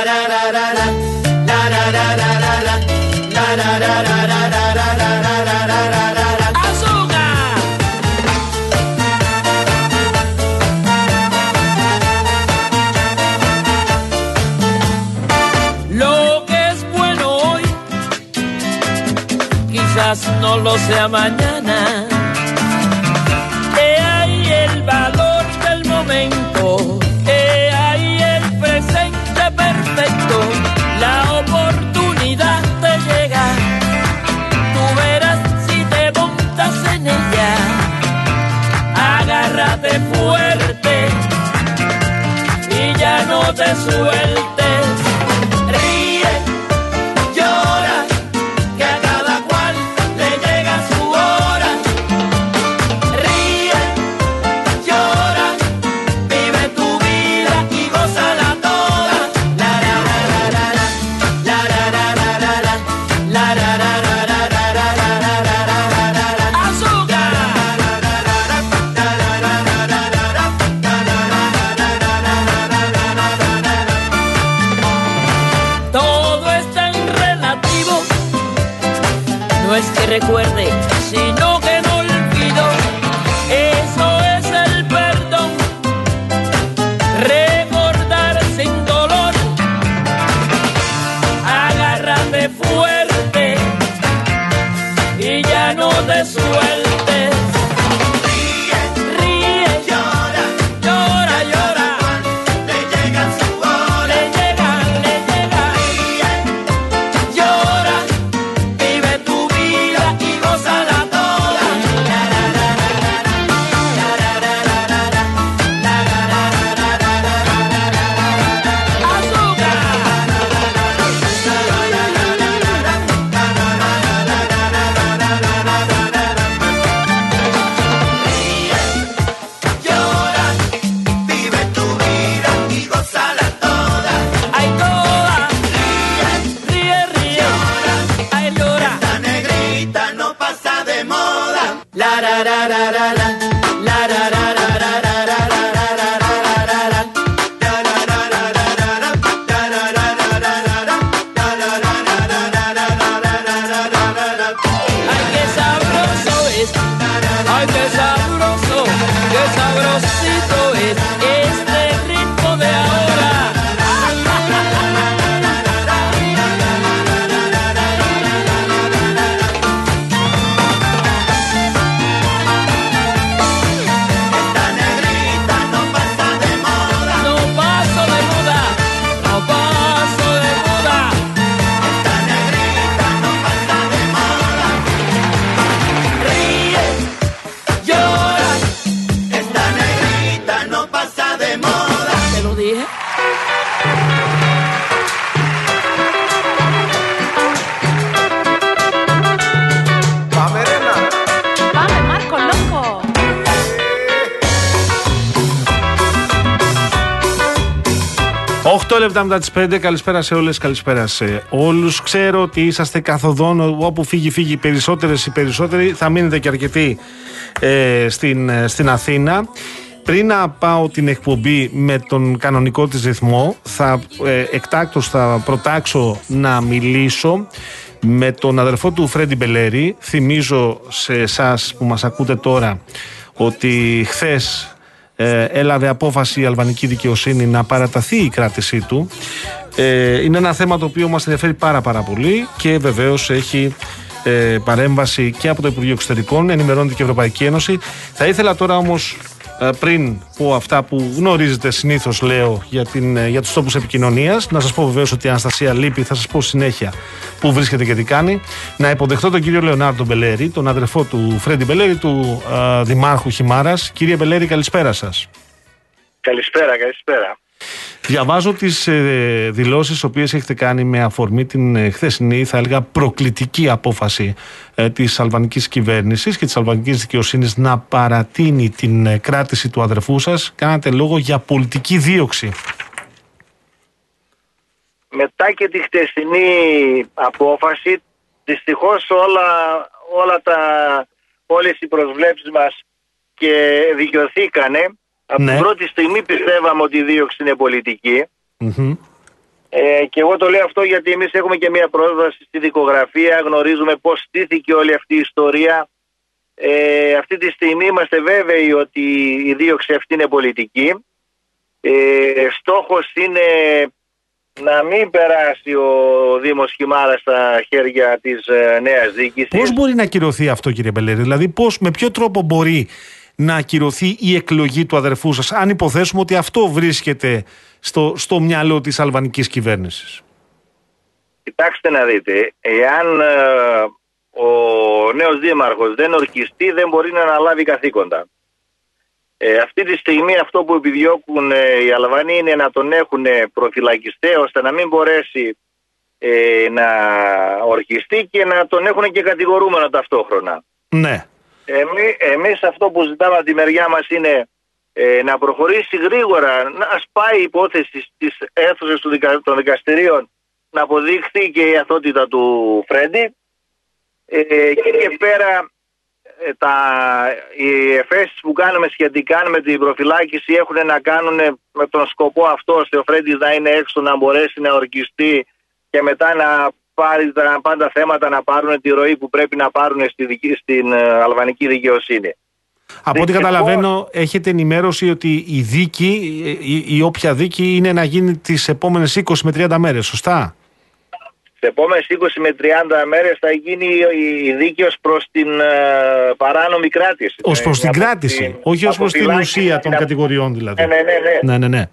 No lo sea mañana. He ahí el valor del momento, he ahí el presente perfecto, la oportunidad te llega. Tú verás si te montas en ella. Agárrate fuerte y ya no te sueltes. Recuerde, sino que no olvido, eso es el perdón, recordar sin dolor, agárrate fuerte y ya no te sueltes. Vamos, Marco, loco. Οχτώ λεπτά μετά τις 5, καλησπέρα σε όλες, καλησπέρα σε όλους. Ξέρω ότι είσαστε καθοδόν, όπου φύγει οι περισσότεροι, θα μείνετε και αρκετοί στην Αθήνα. Πριν να πάω την εκπομπή με τον κανονικό της ρυθμό, εκτάκτως θα προτάξω να μιλήσω με τον αδερφό του Φρέντι Μπελέρη. Θυμίζω σε εσάς που μας ακούτε τώρα ότι χθες έλαβε απόφαση η αλβανική δικαιοσύνη να παραταθεί η κράτησή του. Είναι ένα θέμα το οποίο μας ενδιαφέρει πάρα πολύ και βεβαίως έχει παρέμβαση και από το Υπουργείο Εξωτερικών, ενημερώνεται και η Ευρωπαϊκή Ένωση. Θα ήθελα τώρα όμως, πριν πω αυτά που γνωρίζετε συνήθως λέω για τους τόπους επικοινωνίας, να σας πω βεβαίως ότι η Αναστασία λείπει, θα σας πω συνέχεια που βρίσκεται και τι κάνει. Να υποδεχτώ τον κύριο Λεωνάρντο Μπελέρη, τον αδερφό του Φρέντι Μπελέρη, του Δημάρχου Χιμάρας. Κύριε Μπελέρη, καλησπέρα σας. Καλησπέρα. Διαβάζω τις δηλώσεις τις οποίες έχετε κάνει με αφορμή την χθεσινή, θα έλεγα, προκλητική απόφαση της αλβανικής κυβέρνησης και της αλβανικής δικαιοσύνης να παρατείνει την κράτηση του αδερφού σας. Κάνατε λόγο για πολιτική δίωξη. Μετά και τη χτεσινή απόφαση, δυστυχώς όλες οι προσβλέψεις μας και δικαιωθήκανε. Από την πρώτη στιγμή πιστεύαμε ότι η δίωξη είναι πολιτική. Και εγώ το λέω αυτό γιατί εμείς έχουμε και μια πρόσβαση στη δικογραφία, γνωρίζουμε πώς στήθηκε όλη αυτή η ιστορία. Αυτή τη στιγμή είμαστε βέβαιοι ότι η δίωξη αυτή είναι πολιτική. Στόχος είναι να μην περάσει ο Δήμος Χιμάρας στα χέρια της νέας διοίκησης. Πώς μπορεί να ακυρωθεί αυτό, κύριε Μπελέρη? Δηλαδή με ποιο τρόπο μπορεί να ακυρωθεί η εκλογή του αδερφού σας, αν υποθέσουμε ότι αυτό βρίσκεται στο μυαλό της αλβανικής κυβέρνησης? Κοιτάξτε να δείτε, εάν ο νέος δήμαρχος δεν ορκιστεί, δεν μπορεί να αναλάβει καθήκοντα. Αυτή τη στιγμή αυτό που επιδιώκουν οι Αλβανοί είναι να τον έχουν προφυλακιστεί, ώστε να μην μπορέσει να ορκιστεί και να τον έχουν και κατηγορούμενο ταυτόχρονα. Ναι. Εμείς αυτό που ζητάμε από τη μεριά μας είναι να προχωρήσει γρήγορα, να σπάει η υπόθεση στις αίθουσες των δικαστηρίων, να αποδείχθει και η αθότητα του Φρέντι, και πέρα οι εφέσεις που κάνουμε σχετικά με την προφυλάκηση έχουν να κάνουν με τον σκοπό αυτό, ώστε ο Φρέντις να είναι έξω, να μπορέσει να ορκιστεί και μετά να πάρει τα πάντα θέματα να πάρουν τη ροή που πρέπει να πάρουν στην αλβανική δικαιοσύνη. Από ό,τι καταλαβαίνω, έχετε ενημέρωση ότι η δίκη, η όποια δίκη, είναι να γίνει τις επόμενες 20 με 30 μέρες, σωστά? Τις επόμενες 20 με 30 μέρες θα γίνει η δίκη ως προς την παράνομη κράτηση. Ως προς την κράτηση, όχι ως προς την ουσία των κατηγοριών δηλαδή. Ναι.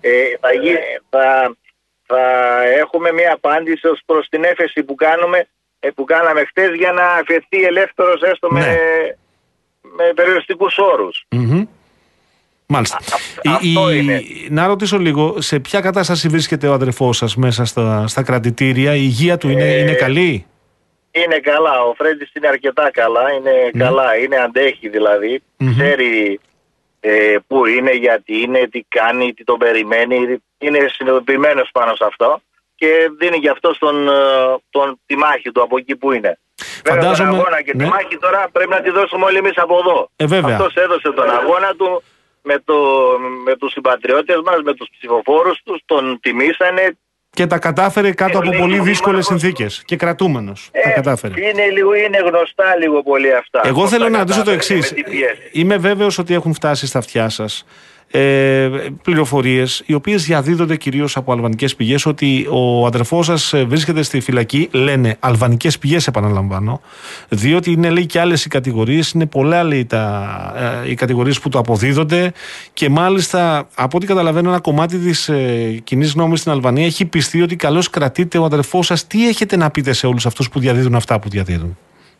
Θα έχουμε μια απάντηση ως προς την έφεση που κάναμε χτες, για να αφαιθεί ελεύθερος έστω με περιοριστικούς όρους. Μάλιστα. Να ρωτήσω λίγο, σε ποια κατάσταση βρίσκεται ο αδερφός σας μέσα στα κρατητήρια? Η υγεία του είναι καλή? Είναι καλά, ο Φρέντις είναι αρκετά καλά, καλά, αντέχει δηλαδή, ξέρει πού είναι, γιατί είναι, τι κάνει, τι τον περιμένει, είναι συνειδητοποιημένος πάνω σε αυτό και δίνει γι' αυτό τη μάχη του από εκεί που είναι. Βέβαια τον αγώνα και τη μάχη τώρα πρέπει να τη δώσουμε όλοι εμείς από εδώ. Αυτός έδωσε τον αγώνα του με τους συμπατριώτες μας, με τους ψηφοφόρους τους, τον τιμήσανε. Και τα κατάφερε κάτω από πολύ δύσκολες συνθήκες και κρατούμενος. Τα κατάφερε. Είναι γνωστά λίγο πολύ αυτά. Εγώ θέλω να ρωτήσω το εξής. Είμαι βέβαιος ότι έχουν φτάσει στα αυτιά σας πληροφορίες, οι οποίες διαδίδονται κυρίως από αλβανικές πηγές, ότι ο αδερφός σας βρίσκεται στη φυλακή. Λένε αλβανικές πηγές, επαναλαμβάνω, διότι είναι, λέει, και άλλες οι κατηγορίες. Είναι πολλά, λέει, οι κατηγορίες που του αποδίδονται, και μάλιστα από ό,τι καταλαβαίνω ένα κομμάτι της κοινής γνώμης στην Αλβανία έχει πιστεί ότι καλώς κρατείται ο αδερφός σας. Τι έχετε να πείτε σε όλους αυτούς που διαδίδουν αυτά που διαδίδουν?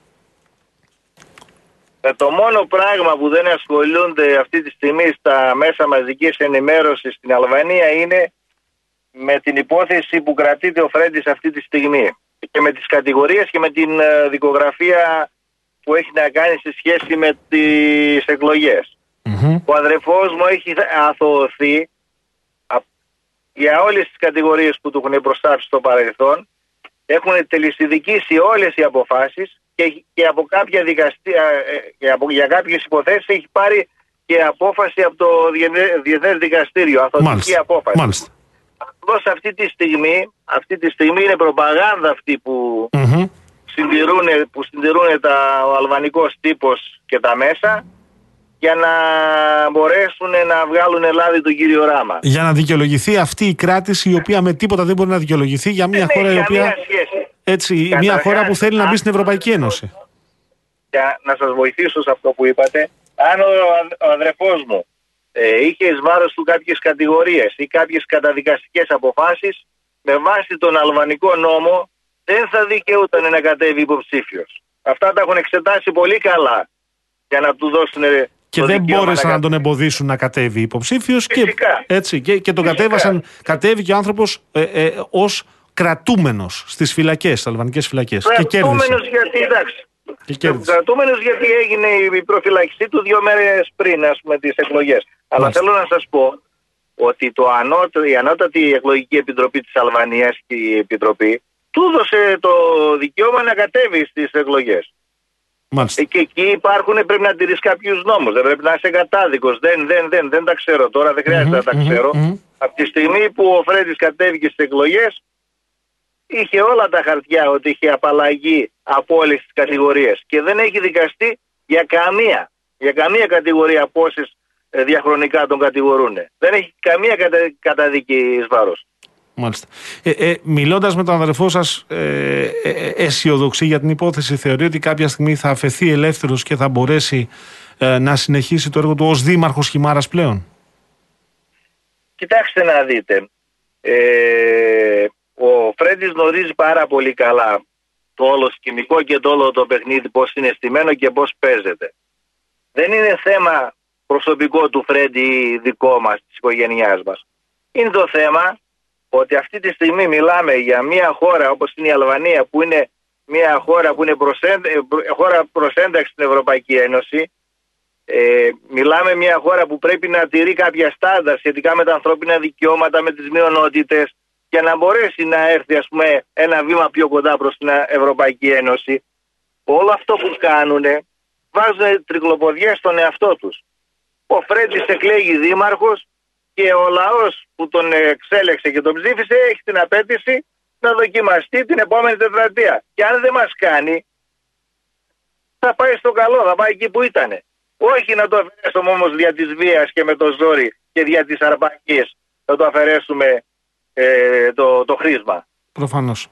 Το μόνο πράγμα που δεν ασχολούνται αυτή τη στιγμή στα μέσα μαζικής ενημέρωσης στην Αλβανία είναι με την υπόθεση που κρατείται ο Φρέντις αυτή τη στιγμή και με τις κατηγορίες και με την δικογραφία που έχει να κάνει σε σχέση με τις εκλογές. Ο αδερφός μου έχει αθωωωθεί για όλες τις κατηγορίες που του έχουν προστάψει στο παρελθόν. Έχουν τελεσιδικήσει όλες οι αποφάσεις και από κάποια δικαστήρια, για κάποιες υποθέσεις έχει πάρει και απόφαση από το Διεθνές Δικαστήριο, αθωτική απόφαση. Μάλιστα. Απλώς αυτή τη στιγμή είναι προπαγάνδα αυτή που συντηρούν ο αλβανικός τύπος και τα μέσα, για να μπορέσουν να βγάλουν λάδι τον κύριο Ράμα. Για να δικαιολογηθεί αυτή η κράτηση, η οποία με τίποτα δεν μπορεί να δικαιολογηθεί για μια χώρα η οποία... Έτσι, μια χώρα που θέλει να μπει στην Ευρωπαϊκή Ένωση. Για να σας βοηθήσω σε αυτό που είπατε, αν ο αδερφός μου είχε εις βάρος του κάποιες κατηγορίες ή κάποιες καταδικαστικές αποφάσεις, με βάση τον αλβανικό νόμο δεν θα δικαιούταν να κατέβει υποψήφιος. Αυτά τα έχουν εξετάσει πολύ καλά για να του δώσουν... Και δεν μπόρεσαν να τον εμποδίσουν να κατέβει υποψήφιος, και τον κατέβασαν. Κατέβηκε ο άνθρωπος ως κρατούμενος στις φυλακές, στις αλβανικές φυλακές. Κρατούμενος γιατί έγινε η προφυλακιστή του 2 μέρες πριν, ας πούμε, τις εκλογές. Αλλά θέλω να σας πω ότι η ανώτατη εκλογική επιτροπή της Αλβανίας και η επιτροπή του έδωσε το δικαίωμα να κατέβει στις εκλογές. Και εκεί πρέπει να τηρείς κάποιους νόμους. Δεν πρέπει να είσαι κατάδικος. Δεν τα ξέρω τώρα, δεν χρειάζεται να τα ξέρω. Από τη στιγμή που ο Φρέντις κατέβηκε στις εκλογές, είχε όλα τα χαρτιά ότι είχε απαλλαγή από όλες τις κατηγορίες και δεν έχει δικαστεί για καμία κατηγορία από όσες διαχρονικά τον κατηγορούν. Δεν έχει καμία καταδίκη εις βάρος. Μάλιστα. Μιλώντας με τον αδερφό σας, αισιοδοξεί για την υπόθεση? Θεωρεί ότι κάποια στιγμή θα αφαιθεί ελεύθερος και θα μπορέσει να συνεχίσει το έργο του ως δήμαρχος Χιμάρας πλέον? Κοιτάξτε να δείτε. Ο Φρέντης γνωρίζει πάρα πολύ καλά το όλο σκηνικό και το όλο το παιχνίδι, πώς είναι στημένο και πώς παίζεται. Δεν είναι θέμα προσωπικό του Φρέντη ή δικό μας, της οικογένειάς μας. Είναι το θέμα ότι αυτή τη στιγμή μιλάμε για μια χώρα όπως είναι η Αλβανία, που είναι μια χώρα που είναι χώρα προσένταξη στην Ευρωπαϊκή Ένωση. Μιλάμε μια χώρα που πρέπει να τηρεί κάποια στάνταρ σχετικά με τα ανθρώπινα δικαιώματα, με τις μειονότητες, για να μπορέσει να έρθει, ας πούμε, ένα βήμα πιο κοντά προς την Ευρωπαϊκή Ένωση. Όλο αυτό που κάνουν βάζουν τρικλοποδιές στον εαυτό τους. Ο Φρέντης εκλέγει δήμαρχος και ο λαός που τον εξέλεξε και τον ψήφισε έχει την απέτηση να δοκιμαστεί την επόμενη τετραετία. Και αν δεν μας κάνει, θα πάει στο καλό, θα πάει εκεί που ήτανε. Όχι να το αφαιρέσουμε όμως δια της βίας και με το ζόρι και δια της αρπαγής να το αφαιρέσουμε το χρήσμα. Προφανώς.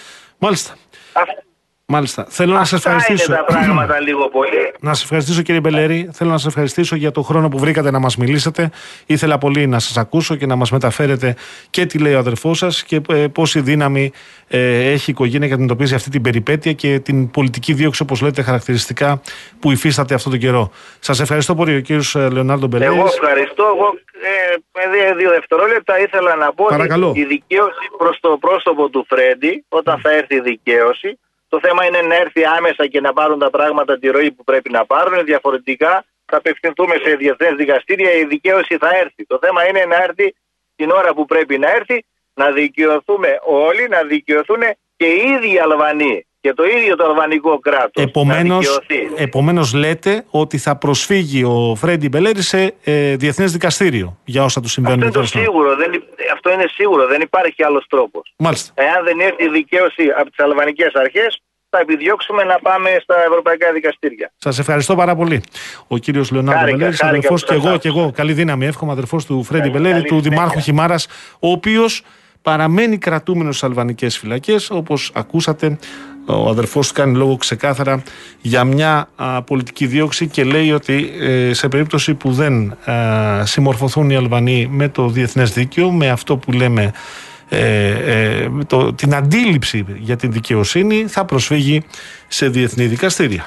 Μάλιστα. Θέλω να σας ευχαριστήσω. Είναι τα πράγματα λίγο πολύ. Να σας ευχαριστήσω, κύριε Μπελέρη. Θέλω να σας ευχαριστήσω για το χρόνο που βρήκατε να μας μιλήσετε. Ήθελα πολύ να σας ακούσω και να μας μεταφέρετε και τι λέει ο αδερφός σας και πόση δύναμη έχει η οικογένεια για να αντιμετωπίζει αυτή την περιπέτεια και την πολιτική δίωξη, όπως λέτε χαρακτηριστικά, που υφίσταται αυτόν τον καιρό. Σας ευχαριστώ πολύ, ο κύριος Λεωνάρντο Μπελέρης. Εγώ ευχαριστώ. Με 2 δευτερόλεπτα ήθελα να πω ότι η δικαίωση προς το πρόσωπο του Φρέντη, όταν θα έρθει η δικαίωση, το θέμα είναι να έρθει άμεσα και να πάρουν τα πράγματα τη ροή που πρέπει να πάρουν. Διαφορετικά θα απευθυνθούμε σε διεθνές δικαστήρια, η δικαίωση θα έρθει. Το θέμα είναι να έρθει την ώρα που πρέπει να έρθει, να δικαιωθούμε όλοι, να δικαιωθούν και οι ίδιοι Αλβανοί και το ίδιο το αλβανικό κράτος. Επομένως λέτε ότι θα προσφύγει ο Φρέντι Μπελέρη σε διεθνές δικαστήριο για όσα του συμβαίνουν. Αυτό είναι σίγουρο, δεν υπάρχει άλλος τρόπος. Μάλιστα. Εάν δεν έρθει η δικαίωση από τις αλβανικές αρχές, θα επιδιώξουμε να πάμε στα ευρωπαϊκά δικαστήρια. Σας ευχαριστώ πάρα πολύ. Ο κύριος Λεωνάρντο Μπελέρης, αδερφός και εγώ, καλή δύναμη, εύχομαι, αδερφός του Φρέντι Μπελέρη, του Δημάρχου Χιμάρας, ο οποίος παραμένει κρατούμενος στις αλβανικές φυλακές. Όπως ακούσατε, ο αδερφός του κάνει λόγο ξεκάθαρα για μια πολιτική δίωξη και λέει ότι σε περίπτωση που δεν συμμορφωθούν οι Αλβανοί με το διεθνές δίκαιο, με αυτό που λέμε την αντίληψη για την δικαιοσύνη, θα προσφύγει σε διεθνή δικαστήρια.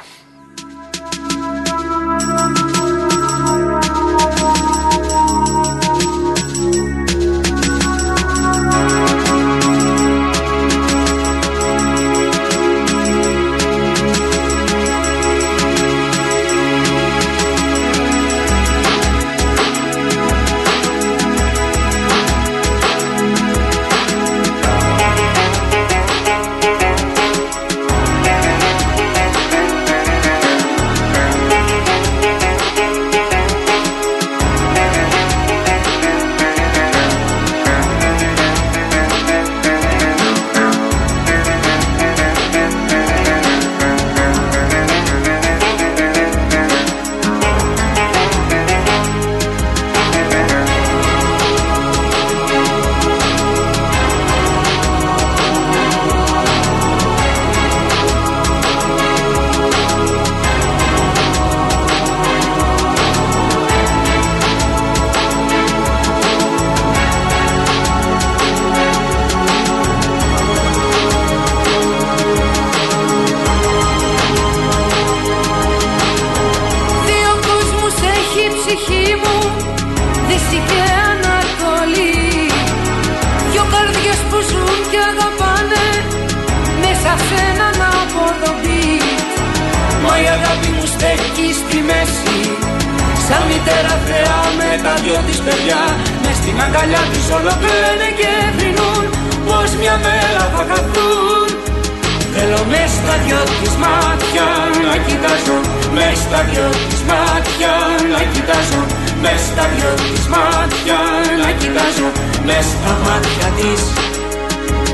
Σαν μητέρα θεά με τα δυο της παιδιά, μες στην αγκαλιά της όλο κλαίνε και θρηνούν πως μια μέρα θα χαθούν. Θέλω μες στα δυο της μάτια να κοιτάζω, μες στα δυο της μάτια να κοιτάζω, μες στα δυο της μάτια να κοιτάζω, μες στα μάτια της.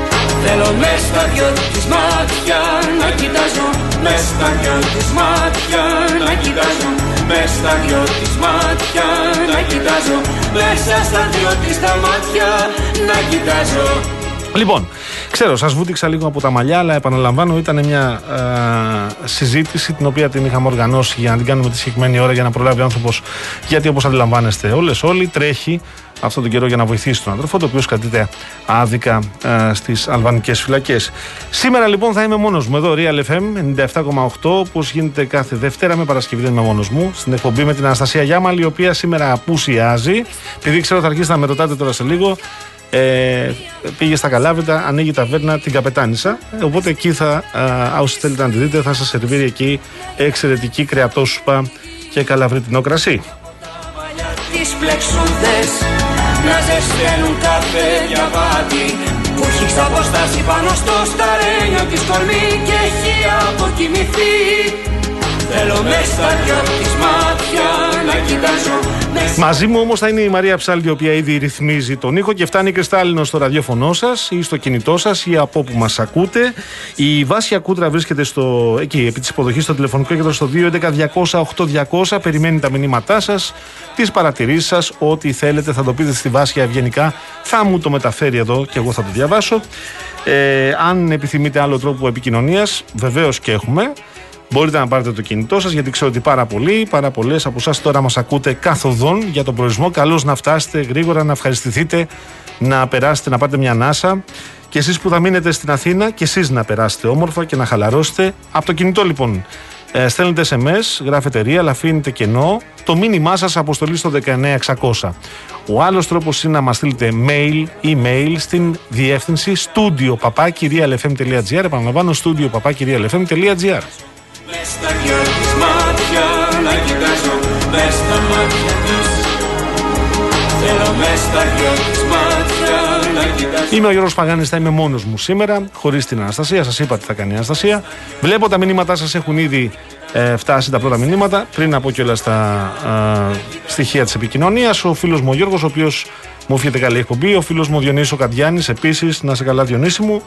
Θέλω μες στα δυο της μάτια να κοιτάζω, μες στα δυο της μάτια να κοιτάζω, μες στα δυο της μάτια να κοιτάζω, μέσα στα δυο της τα μάτια να κοιτάζω. Λοιπόν, ξέρω, σας βούτυξα λίγο από τα μαλλιά, αλλά επαναλαμβάνω, ήταν μια συζήτηση την οποία την είχαμε οργανώσει για να την κάνουμε τη συγκεκριμένη ώρα για να προλάβει ο άνθρωπος. Γιατί όπως αντιλαμβάνεστε όλοι τρέχει αυτόν τον καιρό για να βοηθήσει τον αδερφό, το οποίο κρατείται άδικα στις αλβανικές φυλακές. Σήμερα λοιπόν θα είμαι μόνος μου εδώ, Real FM 97,8, όπως γίνεται κάθε Δευτέρα, με Παρασκευή δεν είμαι μόνος μου, στην εκπομπή με την Αναστασία Γιάμαλη, η οποία σήμερα απουσιάζει. Επειδή ξέρω θα αρχίσει να με ρωτάτε τώρα σε λίγο. Πήγε στα Καλάβρητα, ανοίγει ταβέρνα την Καπετάνισσα. Οπότε εκεί όσοι θέλετε να τη δείτε, θα σας σερβίρει εκεί εξαιρετική κρεατόσουπα και καλαβριτινό κρασί. Τις πλεξούδες να ζεσταίνουν καφέ διαβάτη που έχει ξαποστάσει πάνω στο σταρένιο της κορμί και έχει αποκοιμηθεί. Θέλω μες στα δυο της μάτια να κοιτάζω. Μαζί μου όμως θα είναι η Μαρία Ψάλτη, η οποία ήδη ρυθμίζει τον ήχο και φτάνει κρυστάλλινο στο ραδιόφωνο σας ή στο κινητό σας ή από όπου μας ακούτε. Η Βάσια Κούτρα βρίσκεται εκεί επί της υποδοχής στο τηλεφωνικό κέντρο στο 211-200-8200. Περιμένει τα μηνύματά σας, τις παρατηρήσεις σας, ό,τι θέλετε θα το πείτε στη Βάσια ευγενικά. Θα μου το μεταφέρει εδώ και εγώ θα το διαβάσω. Αν επιθυμείτε άλλο τρόπο επικοινωνίας, βεβαίως και έχουμε. Μπορείτε να πάρετε το κινητό σας, γιατί ξέρω ότι πάρα πολλές από εσάς τώρα μας ακούτε καθοδόν για τον προορισμό. Καλώς να φτάσετε γρήγορα, να ευχαριστηθείτε, να περάσετε, να πάρετε μια ανάσα. Και εσείς που θα μείνετε στην Αθήνα, και εσείς να περάσετε όμορφα και να χαλαρώσετε. Από το κινητό λοιπόν στέλνετε SMS, γράφετε Real, αφήνετε κενό, το μήνυμά σας αποστολή στο 19600. Ο άλλος τρόπος είναι να μας στείλετε email στην διεύθυνση studio@realfm.gr. Επαναλαμβάνω, studio@realfm.gr. Μες στα δυο της μάτια να κοιτάζω, μες στα μάτια της. Θέλω μες στα δυο της μάτια να κοιτάζω. Είμαι ο Γιώργος Παγάνης, θα είμαι μόνος μου σήμερα, χωρίς την Αναστασία. Σας είπα τι θα κάνει η Αναστασία. Βλέπω τα μηνύματά σας έχουν ήδη φτάσει, τα πρώτα μηνύματα. Πριν να πω κιόλας τα στοιχεία της επικοινωνίας, ο φίλος μου ο Γιώργος, ο οποίος μου έφυγε καλή εκπομπή. Ο φίλος μου ο Διονύσης ο Καντιάνης, επίσης, να σε καλά Διονύση μου.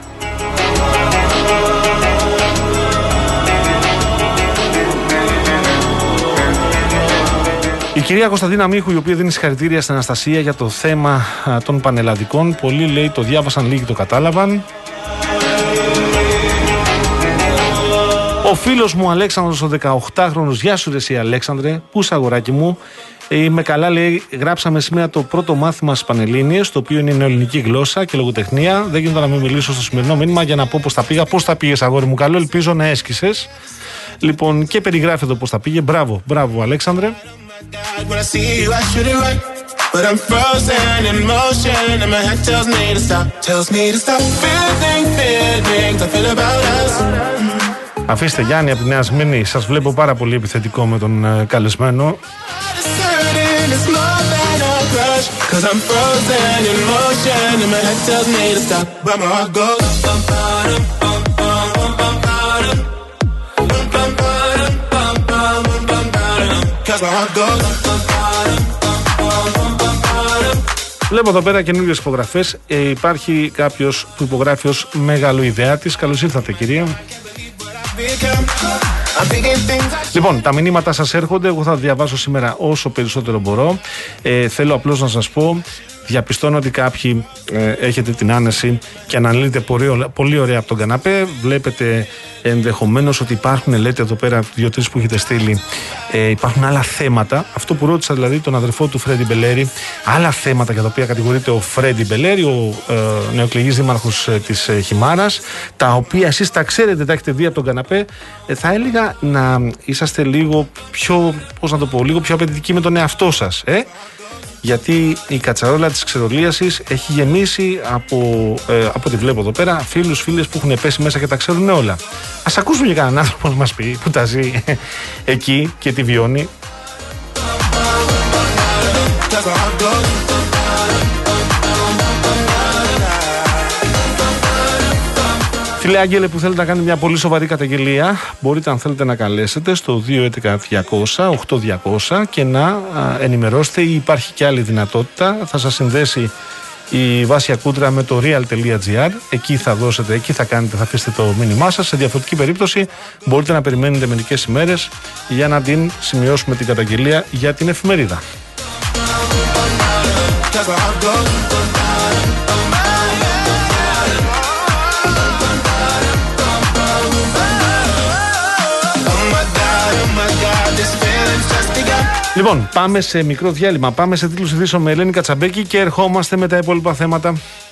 Η κυρία Κωνσταντίνα Μίχου, η οποία δίνει συγχαρητήρια στην Αναστασία για το θέμα των πανελλαδικών. Πολλοί, λέει, το διάβασαν, λίγοι το κατάλαβαν. Ο φίλος μου Αλέξανδρος, ο 18χρονος, γεια σου ρε εσύ Αλέξανδρε, πού είσαι αγοράκι μου. Είμαι καλά, λέει, γράψαμε σήμερα το πρώτο μάθημα στις Πανελλήνιες, το οποίο είναι η νεοελληνική γλώσσα και λογοτεχνία. Δεν γίνεται να μην μιλήσω στο σημερινό μήνυμα για να πω πώς τα πήγα. Πώς τα πήγες αγόρι μου, καλό, ελπίζω να έσκησες. Λοιπόν, και περιγράφει εδώ πώς τα πήγε. Μπράβο, μπράβο Αλέξανδρε. When I see you, I shoot it right, but I'm frozen in motion, and my head tells me to stop, feeling I feel about us. Αφήστε Γιάννη από τη Νέα Σμύρνη, σας βλέπω πάρα πολύ επιθετικό με τον καλεσμένο. Βλέπω εδώ πέρα καινούριες υπογραφές. Υπάρχει κάποιος που υπογράφει ως μεγαλοειδεάτης. Καλώς ήρθατε κυρία. Λοιπόν, τα μηνύματα σας έρχονται. Εγώ θα διαβάσω σήμερα όσο περισσότερο μπορώ. Θέλω απλώς να σας πω, διαπιστώνω ότι κάποιοι έχετε την άνεση και αναλύετε πολύ ωραία από τον καναπέ. Βλέπετε ενδεχομένως ότι υπάρχουν, λέτε εδώ πέρα, 2-3 που έχετε στείλει, υπάρχουν άλλα θέματα. Αυτό που ρώτησα δηλαδή τον αδερφό του Φρέντι Μπελέρη, άλλα θέματα για τα οποία κατηγορείται ο Φρέντι Μπελέρη, ο νεοεκλεγής δήμαρχος της Χιμάρας, τα οποία εσείς τα ξέρετε, τα έχετε δει από τον καναπέ. Θα έλεγα να είσαστε λίγο πιο, πώς να το πω, λίγο πιο απαιτητικοί με τον εαυτό σας. Γιατί η κατσαρόλα της ξερολίασης έχει γεμίσει από ό,τι βλέπω εδώ πέρα φίλους, φίλες που έχουν πέσει μέσα και τα ξέρουν όλα. Ας ακούσουμε για κανέναν άνθρωπο να μας πει που τα ζει εκεί και τη βιώνει. Φίλε Άγγελε, που θέλετε να κάνετε μια πολύ σοβαρή καταγγελία, μπορείτε αν θέλετε να καλέσετε στο 211-200-8200 και να ενημερώσετε, ή υπάρχει και άλλη δυνατότητα. Θα σας συνδέσει η Βάσια Κούντρα με το real.gr. Εκεί θα δώσετε, εκεί θα κάνετε, θα αφήσετε το μήνυμά σας. Σε διαφορετική περίπτωση μπορείτε να περιμένετε μερικές ημέρες για να την σημειώσουμε την καταγγελία για την εφημερίδα. Λοιπόν, πάμε σε μικρό διάλειμμα. Πάμε σε τίτλους ειδήσεων με Ελένη Κατσαμπέκη και ερχόμαστε με τα υπόλοιπα θέματα.